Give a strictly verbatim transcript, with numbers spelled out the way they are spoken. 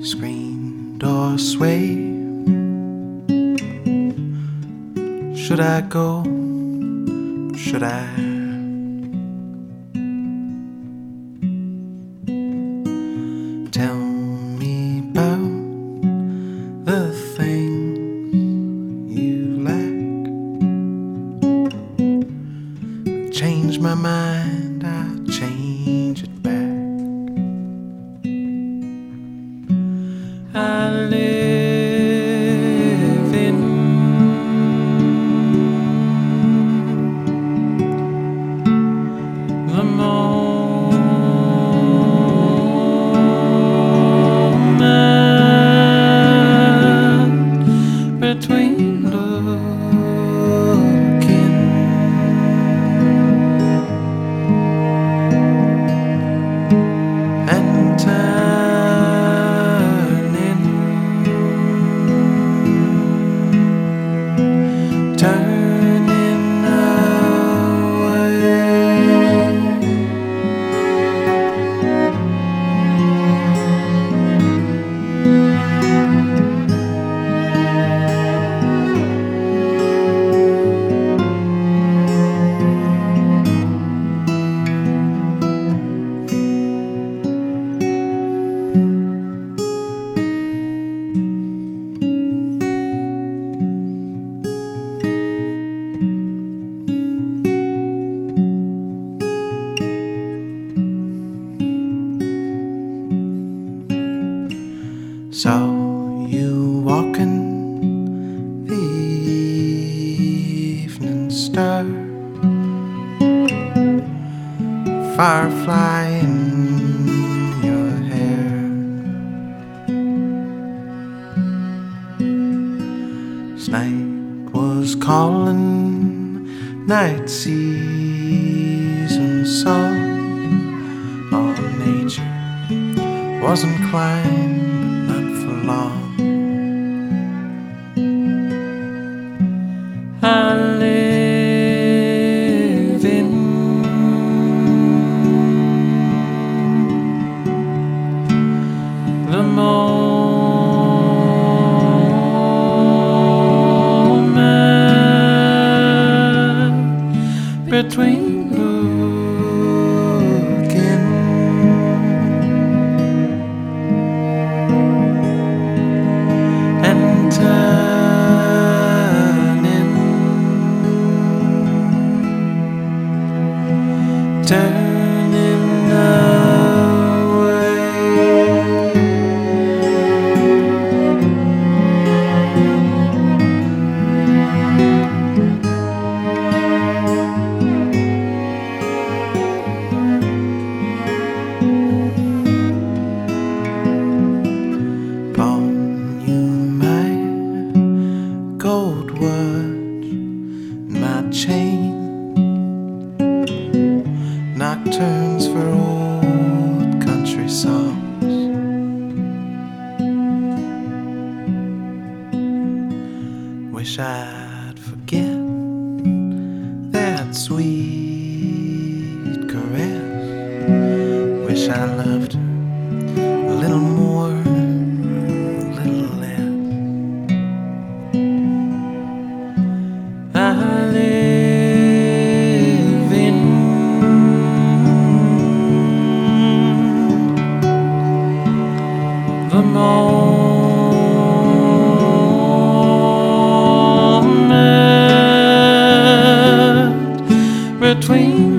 screen door sway. Should I go? Should I? Tell me about the things you lack. Change my mind, I'll change it back. I live in the moment between looking and turning, turning away. Saw you walking the evening star, firefly in your hair. Night was calling, night season song. All nature was inclined, but not for long. I live in the moment between looking and turning, turning away. Pawn you my gold watch, my chain, nocturnes for old country songs. Wish I'd forget that sweet caress. Wish I loved her a little more, a little less. I live in the moment between